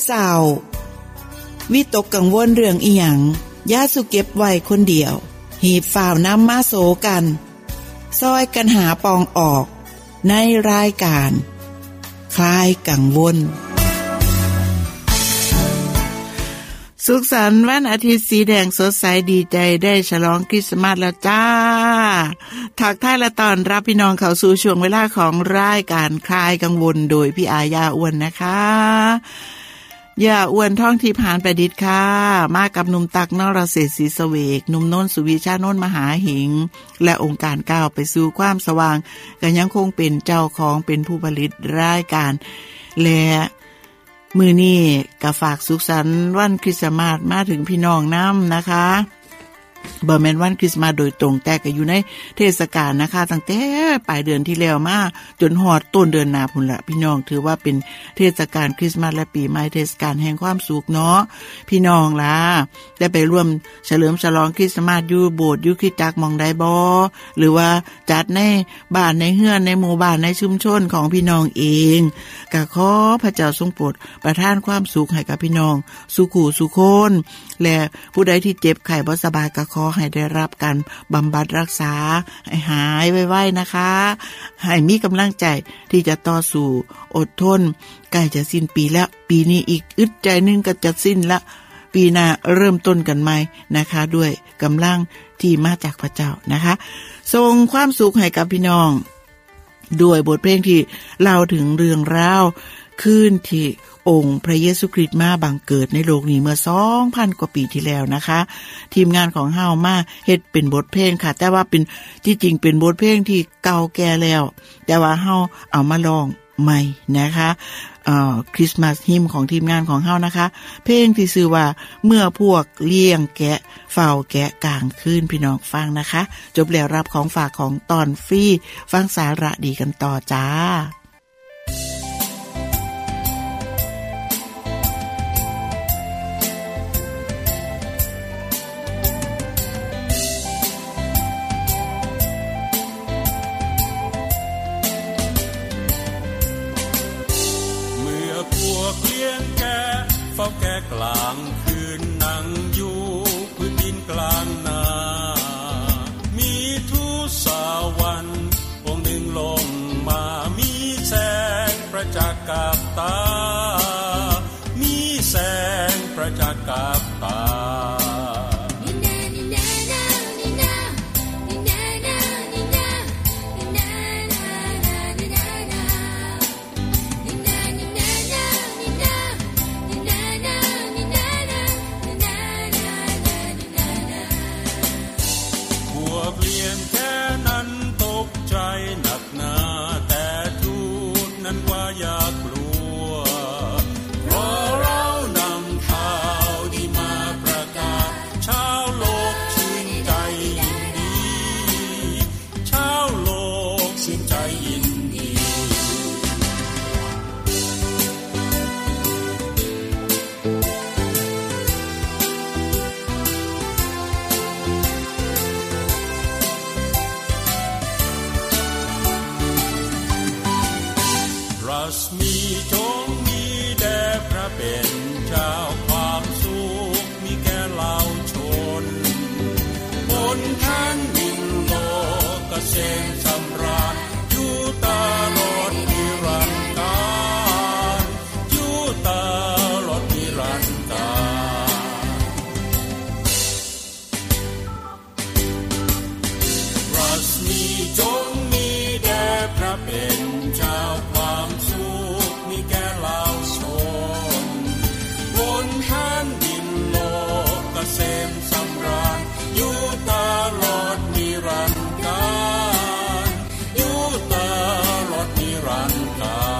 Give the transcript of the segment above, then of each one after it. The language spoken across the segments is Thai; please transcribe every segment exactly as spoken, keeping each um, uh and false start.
เศร้าวิตกกังวลเรื่องอีหยังอย่าสุเก็บไว้คนเดียวหีบฝ่าวนำมาโสกันซอยกันหาปองออกในรายการคลายกังวลสุขสันต์วันอาทิตย์สีแดงสดใสดีใจได้ฉลองคริสต์มาสแล้วจ้าทักทายและต้อนรับพี่น้องเข้าสู่ช่วงเวลาของรายการคลายกังวลโดยพี่อายาอ้วนนะคะย่าอ้วนท่องทิพย์หานประดิษฐ์ค่ะมากับหนุ่มตักนรเศรษฐ์ศรีเสวกหนุ่มโน้นสุวิชาโน้นมหาหิงและองค์การก้าวไปสู่ความสว่างก็ยังคงเป็นเจ้าของเป็นผู้ผลิตรายการและมื้อนี้ก็ฝากสุขสันต์วันคริสต์มาสมาถึงพี่น้องนำนะคะบ่แม่นวันคริสต์มาสโดยตรงแต่ก็อยู่ในเทศกาลนะคะตั้งแต่ปลายเดือนที่แล้วมาจนฮอดต้นเดือนหน้าพุ่นละพี่น้องถือว่าเป็นเทศกาลคริสต์มาสและปีใหม่เทศกาลแห่งความสุขเนาะพี่น้องล่ะได้ไปร่วมเฉลิมฉลองคริสต์มาสอยู่โบสถ์อยู่คริสตจักรหม้องใดบ่หรือว่าจัดในบ้านในเฮือนในหมู่บ้านในชุมชนของพี่น้องเองก็ขอพระเจ้าทรงโปรดประทานความสุขให้กับพี่น้องสุขุสุขคนและผู้ใดที่เจ็บไข้บ่สบายก็ขอให้ได้รับการบำบัดรักษาให้หายไวๆนะคะให้มีกำลังใจที่จะต่อสู้อดทนใกล้จะสิ้นปีแล้วปีนี้อีกอึดใจนึงก็จะสิ้นละปีหน้าเริ่มต้นกันใหม่นะคะด้วยกำลังที่มาจากพระเจ้านะคะส่งความสุขให้กับพี่น้องด้วยบทเพลงที่เล่าถึงเรื่องราวคืนที่องค์พระเยซูคริสต์มาบังเกิดในโลกนี้เมื่อ สองพัน กว่าปีที่แล้วนะคะทีมงานของเฮามาเฮ็ดเป็นบทเพลงค่ะแต่ว่าเป็นที่จริงเป็นบทเพลงที่เก่าแก่แล้วแต่ว่าเฮาเอามาร้องใหม่นะคะเอ่อคริสต์มาสฮิมของทีมงานของเฮานะคะเพลงที่ชื่อว่าเมื่อพวกเลี้ยงแกะเฝ้าแกะกลางคืนพี่น้องฟังนะคะจบแล้วรับของฝากของตอนฟรีฟังสาระดีกันต่อจ้าเฝ้าแก่กลางคืนนั่งอยู่พื้นดินกลางนามีทูตสวรรค์องค์หนึ่งลงมามีแสงประจักษ์กับตามีแสงประจักษ์กับตามีจงมีแด่พระเป็นเจ้าความสุขมีแก่เหล่าชนบนแผ่นดินโลกเกษมสำราญอยู่ตลอดนิรันดร์กาลอยู่ตลอดนิรันดร์กาลรัศมีจงมีแด่พระเป็นเจ้าความสุขมีแก่เหล่าชนบนแผ่นดินโลกเกษมสำราญอยู่ตลอดนิรันดร์กาลอยู่ตลอดนิรันดร์กาล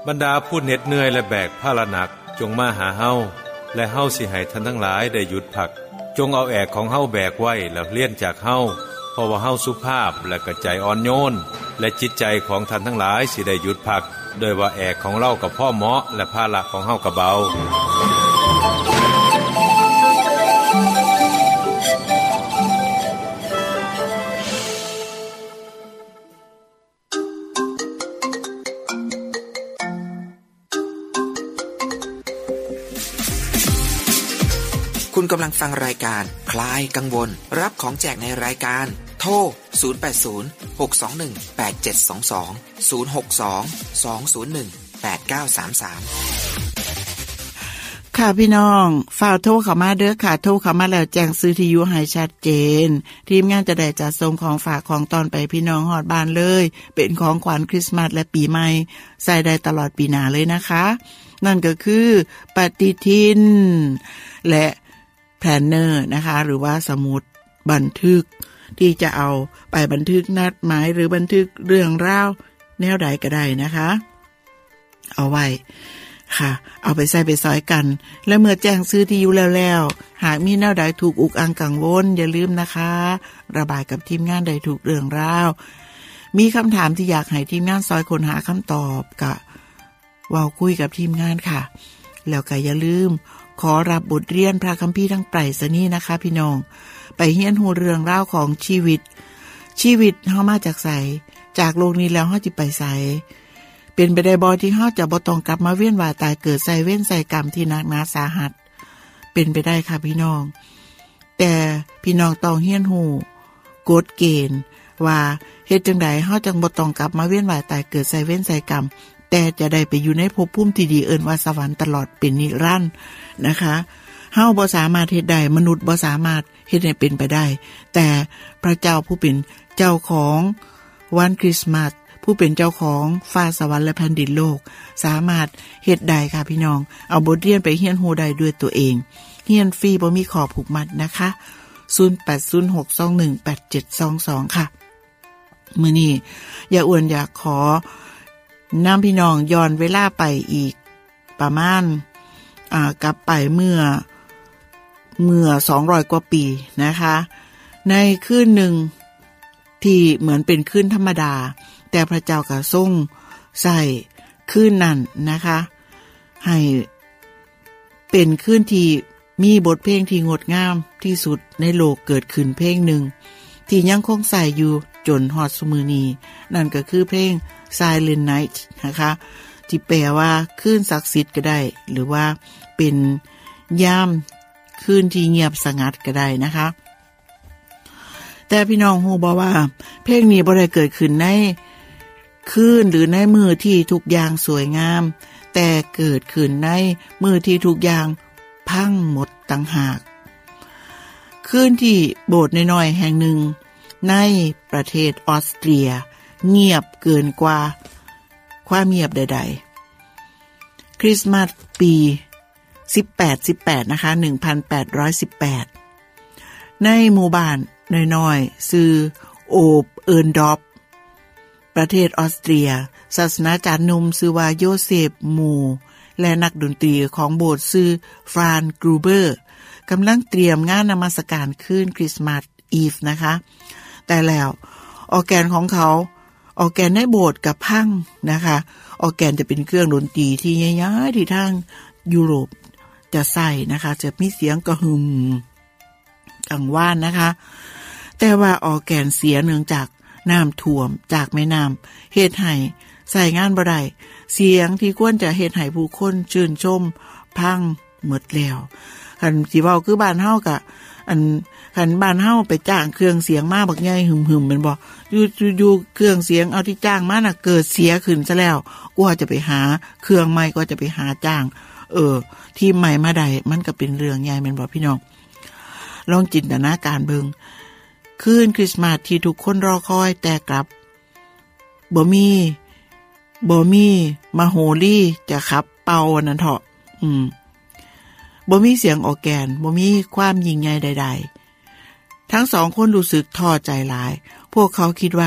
บรรดาผู้เหน็ดเหนื่อยและแบกภาระหนักจงมาหาเฮาและเฮาสิให้ท่านทั้งหลายได้หยุดพักจงเอาแอกของเฮาแบกไว้แล้วเลี่ยนจากเฮาเพราะว่าเฮาสุภาพและกระใจอ่อนโยนและจิตใจของท่านทั้งหลายสิได้หยุดพักโดยว่าแอกของเรากับพ่อเหมาะและภาระของเฮาก็เบาคุณกำลังฟังรายการคลายกังวลรับของแจกในรายการโทรศูนย์ แปด ศูนย์ หก สอง หนึ่ง แปด เจ็ด สอง สอง ศูนย์ หก สอง สอง ศูนย์ หนึ่ง แปด เก้า สาม สามค่ะพี่น้องฝากโทรเข้ามาเด้อค่ะโทรเข้ามาแล้วแจ้งซื้อที่อยู่ให้ชัดเจนทีมงานจะได้จัดส่งของฝากของตอนไปพี่น้องฮอดบ้านเลยเป็นของขวัญคริสต์มาสและปีใหม่ใส่ได้ตลอดปีหน้าเลยนะคะนั่นก็คือปฏิทินและแพลนเนอร์นะคะหรือว่าสมุดบันทึกที่จะเอาไปบันทึกนัดหมายหรือบันทึกเรื่องราวแนวใดก็ได้นะคะเอาไว้ค่ะเอาไปใส่ไปซอยกันและเมื่อแจ้งซื้อที่อยู่แล้วๆหากมีแนวใดถูกอุกอังกังวลอย่าลืมนะคะระบายกับทีมงานได้ถูกเรื่องราวมีคำถามที่อยากให้ทีมงานซอยค้นหาคำตอบก็เว้าคุยกับทีมงานค่ะแล้วก็อย่าลืมขอรับบทเรียนพระคัมภีร์ทั้งไปรษณีย์นะคะพี่น้องไปเรียนรู้เรื่องราวของชีวิตชีวิตเฮามาจากไสจากโลกนี้แล้วเฮาสิไปไสเป็นไปได้บ่ที่เฮาจะบ่ต้องกลับมาเวียนว่ายตายเกิดใส่เว้นใส่กรรมที่หนักหนาสาหัสเป็นไปได้ค่ะพี่น้องแต่พี่น้องต้องเรียนรู้กฎเกณฑ์ว่าเฮ็ดจังได๋เฮาจังบ่ต้องกลับมาเวียนว่ายตายเกิดใส่เว้นใส่กรรมแต่จะได้ไปอยู่ในภพภูมิที่ดีเอิ้นว่าสวรรค์ตลอดเป็นนิรันดร์นะคะเฮาบ่สามารถเฮ็ดได้มนุษย์บ่สามารถเฮ็ดให้เป็นไปได้แต่พระเจ้าผู้เป็นเจ้าของวันคริสต์มาสผู้เป็นเจ้าของฟ้าสวรรค์และแผ่นดินโลกสามารถเฮ็ดได้ค่ะพี่น้องเอาบทเรียนไปเรียนรู้ได้ด้วยตัวเองเรียนฟรีบ่มีข้อผูกมัดนะคะศูนย์ แปด ศูนย์ หก สอง หนึ่ง แปด เจ็ด สอง สองค่ะมื้อนี้อย่าอ้วนอยากขอนำพี่น้องย้อนเวลาไปอีกประมาณอ่ากลับไปเมื่อเมื่อสองร้อยกว่าปีนะคะในคืนหนึ่งที่เหมือนเป็นคืนธรรมดาแต่พระเจ้าก็ทรงใส่คืนนั้นนะคะให้เป็นคืนที่มีบทเพลงที่งดงามที่สุดในโลกเกิดขึ้นเพลงหนึ่งที่ยังคงใส่อยู่จนฮอดซุมื้อนี้นั่นก็คือเพลง Silent Night นะคะที่แปลว่าคืนศักดิ์สิทธิ์ก็ได้หรือว่าเป็นยามคืนที่เงียบสงัดก็ได้นะคะแต่พี่น้องฮู้บ่ว่าเพลงนี้บ่ได้เกิดขึ้นในคืนหรือในมื้อที่ทุกอย่างสวยงามแต่เกิดขึ้นในมื้อที่ทุกอย่างพังหมดต่างหากคืนที่โบสถ์น้อยๆแห่งหนึ่งในประเทศออสเตรียเงียบเกินกว่าความเงียบใดๆคริสต์มาสปีสิบแปด สิบแปดนะคะหนึ่งพันแปดร้อยสิบแปดในหมู่บ้านน้อยๆชื่อโอบเอิร์นดอฟประเทศออสเตรียศาสนาจารย์หนุ่มชื่อว่าโยเซฟมูและนักดนตรีของโบสถ์ชื่อฟรานกรูเบอร์กำลังเตรียมงานนมัสการคืนคริสต์มาสอีฟนะคะแต่แล้วออร์แกนของเขาออร์แกนในโบสถ์กับพังนะคะออร์แกนจะเป็นเครื่องดนตรีที่ใหญ่ๆที่ทางยุโรปจะใส่นะคะจะมีเสียงกระหึ่มกังวานนะคะแต่ว่าออร์แกนเสียเนื่องจากน้ำท่วมจากแม่น้ำเฮ็ดให้ใส่งานบ่ได้เสียงที่ควรจะเฮ็ดให้ผู้คนชื่นชมพังหมดแล้วคันสิเว้าคือบ้านเฮาก็อันคันบ้านเฮาไปจ้างเครื่องเสียงมาบักใหญ่หึมๆแม่นบ่อยู่ๆเครื่องเสียงเอาที่จ้างมาน่ะเกิดเสียขึ้นซะแล้วกว่าจะไปหาเครื่องใหม่ก็จะไปหาจ้างเออทีมใหม่มาได้มันก็เป็นเรื่องใหญ่แม่นบ่พี่น้องลองจินตนาการเบิ่งคืนคริสต์มาสที่ทุกคนรอคอยแต่กลับบ่มีบ่มีมาโหรี่จะขับเป่านั่นเถาะอืมบ่มีเสียงออร์แกนบ่มีความยิ่งใหญ่ใดๆทั้งสองคนรู้สึกท้อใจหลายพวกเขาคิดว่า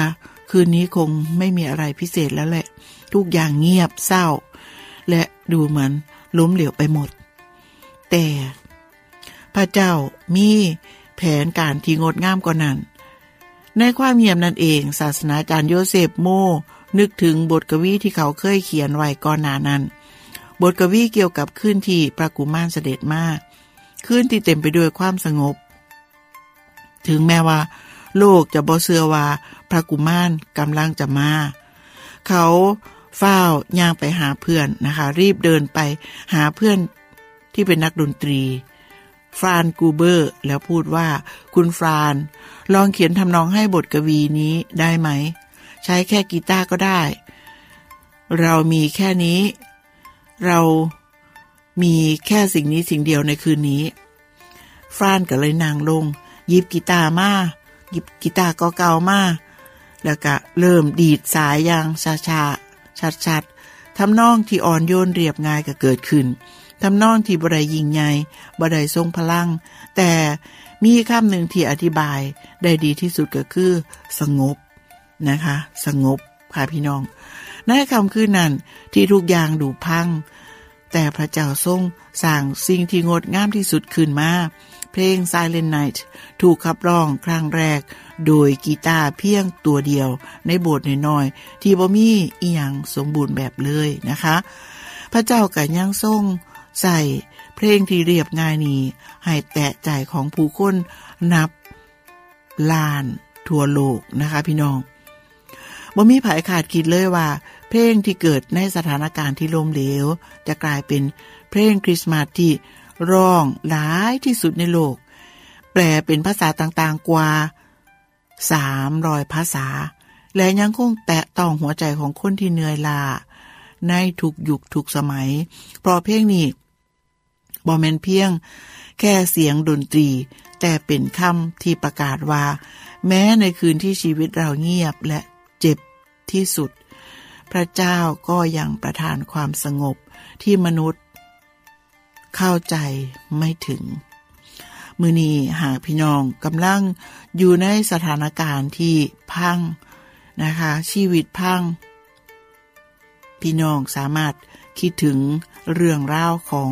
คืนนี้คงไม่มีอะไรพิเศษแล้วแหละทุกอย่างเงียบเศร้าและดูเหมือนล้มเหลวไปหมดแต่พระเจ้ามีแผนการที่งดงามกว่านั้นในความเงียบนั่นเองศาสนาจารย์โยเซฟโมนึกถึงบทกวีที่เขาเคยเขียนไว้ก่อนหน้านั้นบทกวีเกี่ยวกับคืนที่พระกุมารเสด็จมาคืนที่เต็มไปด้วยความสงบถึงแม้ว่าโลกจะบ่เชื่อว่าพระกุมารกำลังจะมาเขาฝ้าวย่างไปหาเพื่อนนะคะรีบเดินไปหาเพื่อนที่เป็นนักดนตรีฟรานกูเบอร์แล้วพูดว่าคุณฟรานลองเขียนทำนองให้บทกวีนี้ได้ไหมใช้แค่กีตาร์ก็ได้เรามีแค่นี้เรามีแค่สิ่งนี้สิ่งเดียวในคืนนี้ฟรานก็เลยนั่งลงหยิบกีตาร์มาหยิบกีตาร์เก่าๆมาแล้วก็เริ่มดีดสายอย่างช้าๆชัดๆทำนองที่อ่อนโยนเรียบง่ายก็เกิดขึ้นทำนองที่บ่ได้ยิ่งใหญ่บ่ได้ทรงพลังแต่มีคำหนึ่งที่อธิบายได้ดีที่สุดก็คือสงบนะคะสงบค่ะพี่น้องในคำคืนนั้นที่ทุกอย่างดูพังแต่พระเจ้าทรงสร้างสิ่งที่งดงามที่สุดขึ้นมาเพลง Silent Night ถูกขับร้องครั้งแรกโดยกีตาร์เพียงตัวเดียวในโบสถ์น้อยๆที่บ่มีอีหยังสมบูรณ์แบบเลยนะคะพระเจ้าก็ยังทรงใส่เพลงที่เรียบง่ายนี้ให้แตะใจของผู้คนนับล้านทั่วโลกนะคะพี่น้องบ่มีไผขาดคิดเลยว่าเพลงที่เกิดในสถานการณ์ที่ล้มเหลวจะกลายเป็นเพลงคริสต์มาสที่ร้องหลายที่สุดในโลกแปลเป็นภาษาต่างๆกว่าสามร้อยภาษาและยังคงแตะต้องหัวใจของคนที่เหนื่อยล้าในทุกยุคทุกสมัยเพราะเพลงนี้บ่แม่นเพียงแค่เสียงดนตรีแต่เป็นคำที่ประกาศว่าแม้ในคืนที่ชีวิตเราเงียบและเจ็บที่สุดพระเจ้าก็ยังประทานความสงบที่มนุษย์เข้าใจไม่ถึงมื้อนี้หากพี่น้องกำลังอยู่ในสถานการณ์ที่พังนะคะชีวิตพังพี่น้องสามารถคิดถึงเรื่องราวของ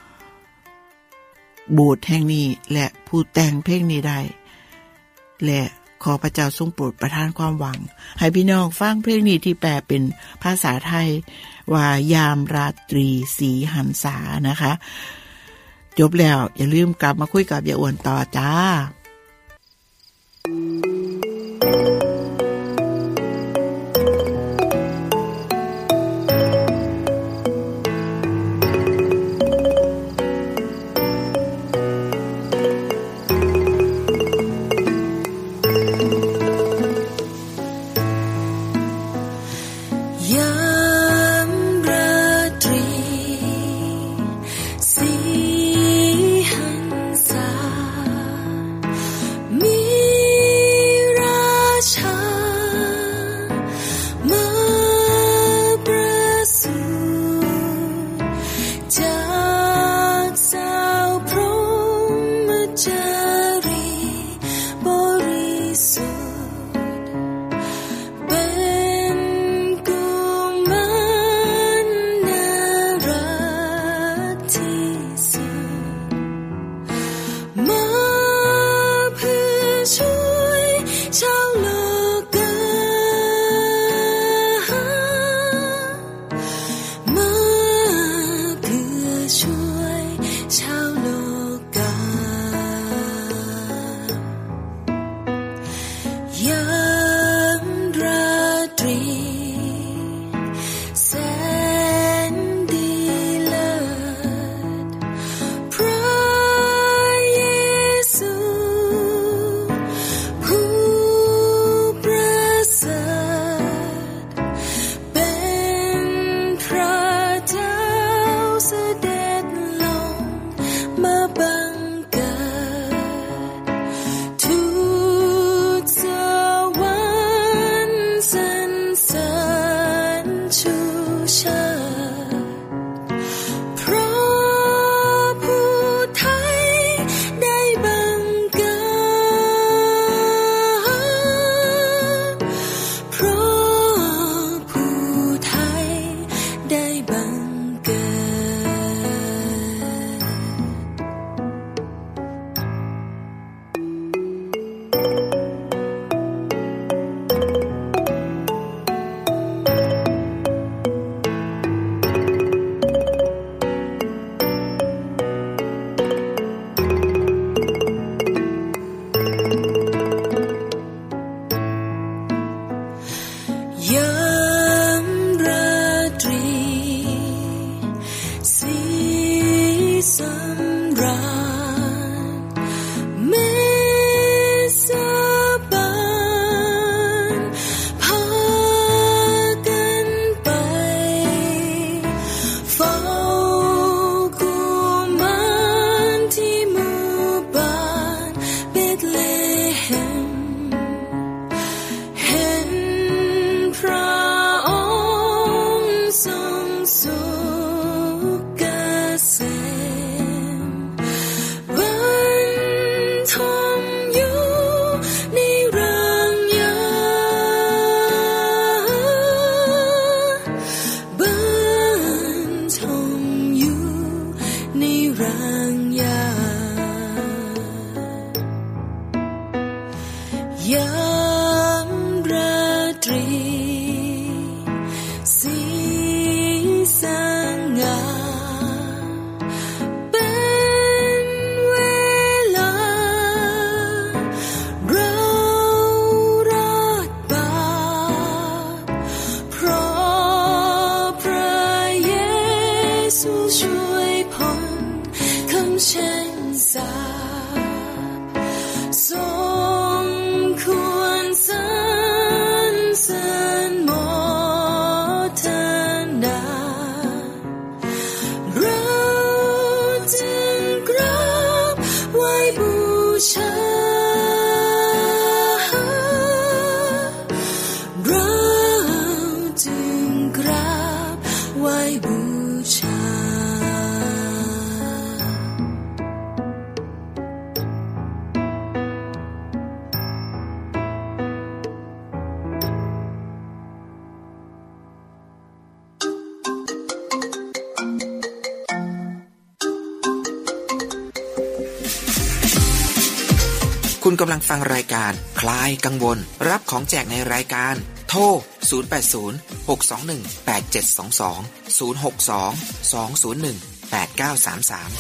โบสถ์แห่งนี้และผู้แต่งเพลงนี้ได้และขอพระเจ้าทรงโปรดประทานความหวังให้พี่น้องฟังเพลงนี้ที่แปลเป็นภาษาไทยว่ายามราตรีสีหันษานะคะจบแล้วอย่าลืมกลับมาคุยกับยายอ้วนต่อจ้าสยามราตรีสีสำราญเมษบานพากันไปเฝ้ากุมารที่หมู่บ้านเบธเลเฮมเห็นพระองค์ทรงสุขเกษมบรรทมอยู่ในรังยาบรรทมอยู่ในรังยายามราตรีสีสง่าเป็นเวลาเรารอดบาปเพราะพระเยซูช่วยพ้นคำแช่งสาปทรงควรสรรเสริญโมทนาเราจึงกราบไหว้บูชาเราจึงกราบไหว้บูชาคุณกำลังฟังรายการคลายกังวลรับของแจกในรายการโทรศูนย์ แปด ศูนย์ หก สอง หนึ่ง แปด เจ็ด สอง สอง ศูนย์ หก สอง สอง ศูนย์ หนึ่ง แปด เก้า สาม สาม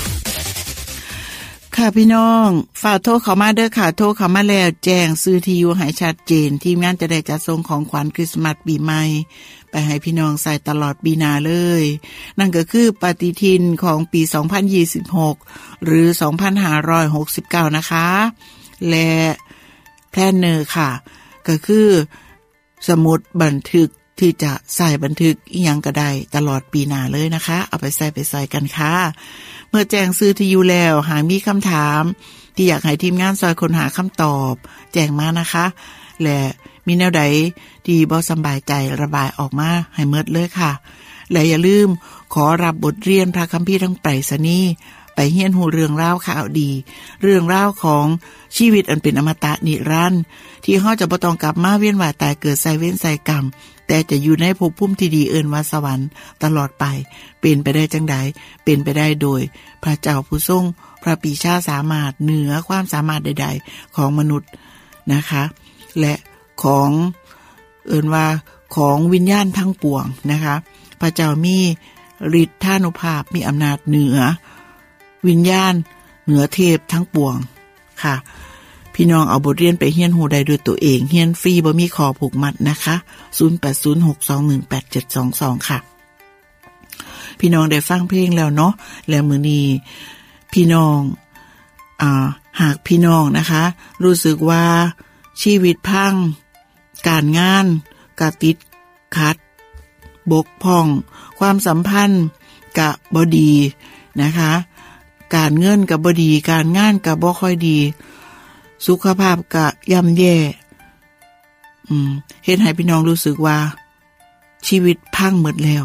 ค่ะพี่น้องฝากโทรเข้ามาเด้อค่ะโทรเข้ามาแล้วแจ้งซื้อที่อยู่ให้ชัดเจนทีมงานจะได้จัดส่งของขวัญคริสต์มาสปีใหม่ไปให้พี่น้องใส่ตลอดปีหน้าเลยนั่นก็คือปฏิทินของปีสองพันยี่สิบหกหรือสองพันห้าร้อยหกสิบเก้านะคะและแพลนเนอร์ค่ะก็คือสมุดบันทึกที่จะใส่บันทึกอีหยังก็ได้ตลอดปีหน้าเลยนะคะเอาไปใส่ไปใส่กันค่ะเมื่อแจ้งซื้อที่อยู่แล้วหากมีคำถามที่อยากให้ทีมงานซอยค้นหาคำตอบแจ้งมานะคะและมีแนวใดที่บ่สบายใจระบายออกมาให้หมดเลยค่ะและอย่าลืมขอรับบทเรียนพระคัมภีร์ทั้งไปรษณีย์ไปเฮียนหูเรื่องราวข่าวดีเรื่องราวของชีวิตอันเป็นอมตะนิรันดร์ที่เฮาจะบ่ต้องกลับมาเวียนว่ายตายเกิดใส่เว้นใส่กรรมแต่จะอยู่ในภพภูมิที่ดีเอิ้นว่าสวรรค์ตลอดไปเป็นไปได้จังใดเป็นไปได้โดยพระเจ้าผู้ทรงพระปีชาสามารถเหนือความสามารถใดๆของมนุษย์นะคะและของเอิ้นว่าของวิญญาณทั้งปวงนะคะพระเจ้ามีฤทธานุภาพมีอำนาจเหนือวิญญาณเหนือเทพทั้งปวงค่ะพี่น้องเอาบทเรียนไปเฮียนหูได้ด้วยตัวเองเฮียนฟรีบ่มีขอผูกมัดนะคะศูนย์ แปด ศูนย์ หก สอง หนึ่ง แปด เจ็ด สอง สองค่ะพี่น้องได้ฟังเพลงแล้วเนาะแล้วมื้อนี้พี่น้องอ่าหากพี่น้องนะคะรู้สึกว่าชีวิตพังการงานกะติดขัดบกพร่องความสัมพันธ์กะบ่ดีนะคะการเงินกะบ่ดีการงานกะบ่ค่อยดีสุขภาพกะย่ำแย่อืมเฮ็ดให้พี่น้องรู้สึกว่าชีวิตพังหมดแล้ว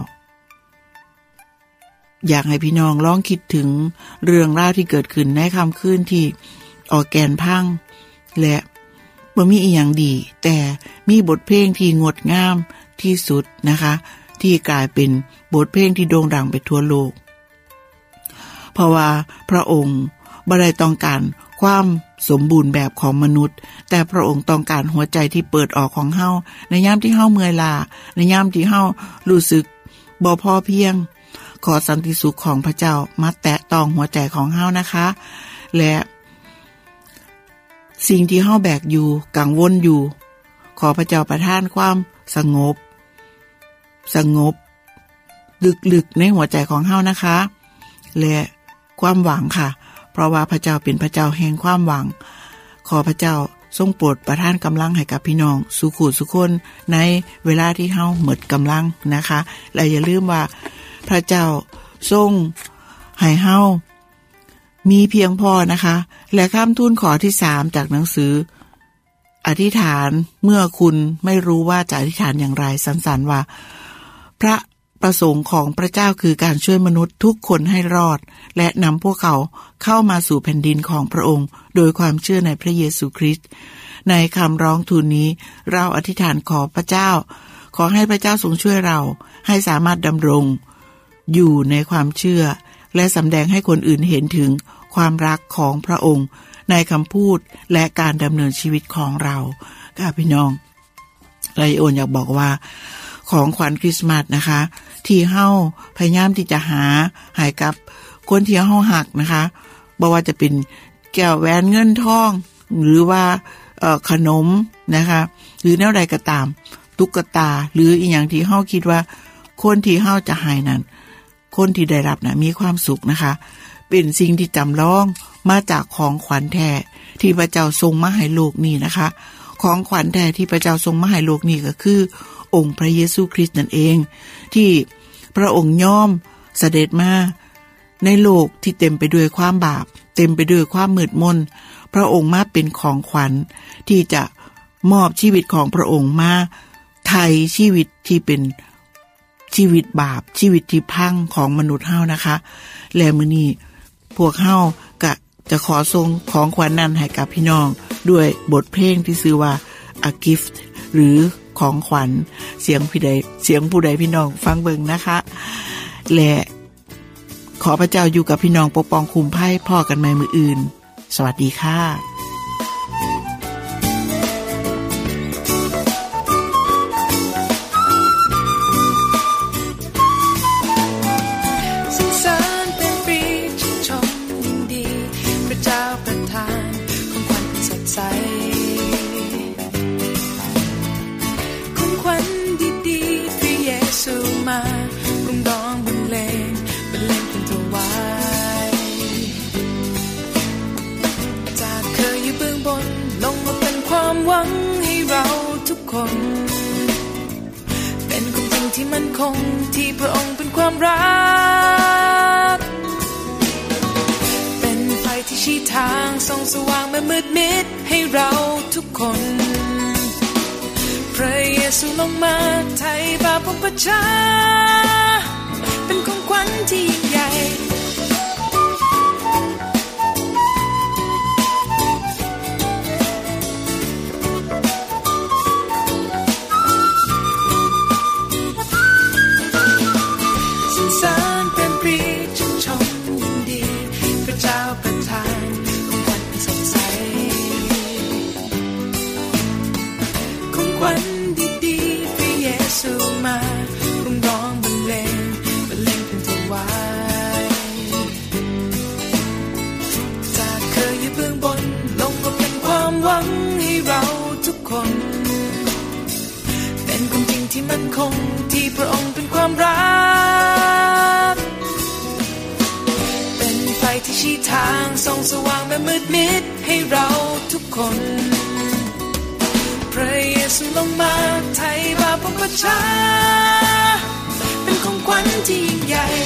อยากให้พี่น้องลองคิดถึงเรื่องราวที่เกิดขึ้นในค่ำคืนที่ออร์แกนพังและบ่มีอีหยังดีแต่มีบทเพลงที่งดงามที่สุดนะคะที่กลายเป็นบทเพลงที่โด่งดังไปทั่วโลกเพราะว่าพระองค์บ่ได้ต้องการความสมบูรณ์แบบของมนุษย์แต่พระองค์ต้องการหัวใจที่เปิดออกของเฮาในยามที่เฮาเมื่อยล้าในยามที่เฮารู้สึกบ่พอเพียงขอสันติสุขของพระเจ้ามาแตะต้องหัวใจของเฮานะคะและสิ่งที่เฮาแบกอยู่กังวลอยู่ขอพระเจ้าประทานความสงบสงบลึกๆในหัวใจของเฮานะคะและความหวังค่ะเพราะว่าพระเจ้าเป็นพระเจ้าแห่งความหวังขอพระเจ้าทรงโปรดประทานกำลังให้กับพี่น้องสุขุสุคนในเวลาที่เฮาหมดกำลังนะคะและอย่าลืมว่าพระเจ้าทรงให้เฮามีเพียงพอนะคะและคำทูลขอที่สามจากหนังสืออธิษฐานเมื่อคุณไม่รู้ว่าจะอธิษฐานอย่างไรสันๆว่าพระประสงค์ของพระเจ้าคือการช่วยมนุษย์ทุกคนให้รอดและนำพวกเขาเข้ามาสู่แผ่นดินของพระองค์โดยความเชื่อในพระเยซูคริสต์ในคำร้องทูลนี้เราอธิษฐานขอพระเจ้าขอให้พระเจ้าทรงช่วยเราให้สามารถดำรงอยู่ในความเชื่อและสำแดงให้คนอื่นเห็นถึงความรักของพระองค์ในคำพูดและการดำเนินชีวิตของเราค่ะพี่น้องไลโอนอยากบอกว่าของขวัญคริสต์มาสนะคะที่เฮาพยายามที่จะหาให้กับคนที่เฮาหักนะคะบ่ว่าจะเป็นแก้วแหวนเงินทองหรือว่าเอ่อขนมนะคะหรือแนวใดก็ตามตุ๊กตาหรืออีหยังที่เฮาคิดว่าคนที่เฮาจะให้นั้นคนที่ได้รับน่ะมีความสุขนะคะเป็นสิ่งที่จำลองมาจากของขวัญแท้ที่พระเจ้าทรงมาให้โลกนี้นะคะของขวัญแท้ที่พระเจ้าทรงมาให้โลกนี้ก็คือองค์พระเยซูคริสต์นั่นเองที่พระองค์ยอมเสด็จมาในโลกที่เต็มไปด้วยความบาปเต็มไปด้วยความมืดมนพระองค์มาเป็นของขวัญที่จะมอบชีวิตของพระองค์มาไถ่ชีวิตที่เป็นชีวิตบาปชีวิตที่พังของมนุษย์เฮานะคะและมื้อนี้พวกเฮาก็จะขอส่งของขวัญนั้นให้กับพี่น้องด้วยบทเพลงที่ชื่อว่า A Gift หรือของขวัญเสียงผู้ใดเสียงผู้ใดพี่น้องฟังเบิ่งนะคะและขอพระเจ้าอยู่กับพี่น้องปกป้องคุ้มภัยพ่อกันใหม่มื้ออื่นสวัสดีค่ะเป็นความจริงที่มั่นคงที่พระองค์เป็นความรักเป็นไฟที่ชี้ทางส่องสว่างแม้มืดมิดให้เราทุกคนพระเยซูลงมาไถ่บาปของประชาเป็นของขวัญที่ยิ่งใหญ่เป็นความจริงที่มั่นคงที่พระองค์เป็นความรักเป็นไฟที่ชี้ทางส่องสว่างแม้มืดมิดให้เราทุกคนพระเยซูลงมาไถ่บาปของประชาเป็นของขวัญที่ยิ่งใหญ่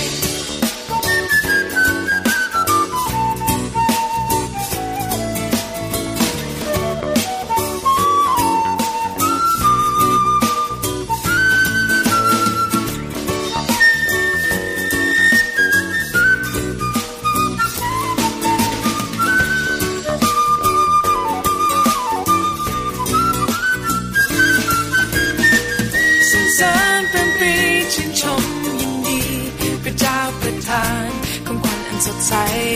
สดใส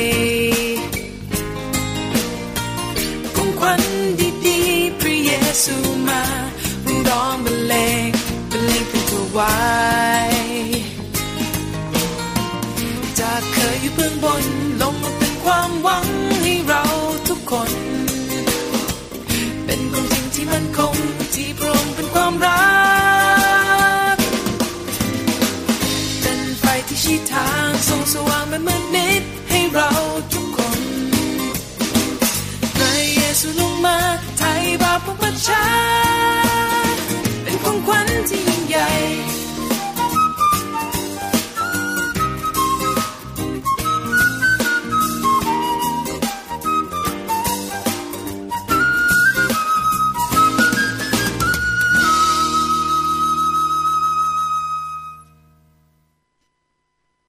ของขวัญดีๆพระเยซูมาร้องบรรเลงบรรเลงเป็นถวายจากเคยอยู่เบื้องบนลงมาเป็นความหวังให้เราทุกคนเป็นความจริงที่มั่นคงที่พระองค์เป็นความรักเป็นไฟที่ชี้ทางส่องสว่างเป็นมืดมิดให้เราทุกคนพระเยซูลงมาไถ่บาปของประชา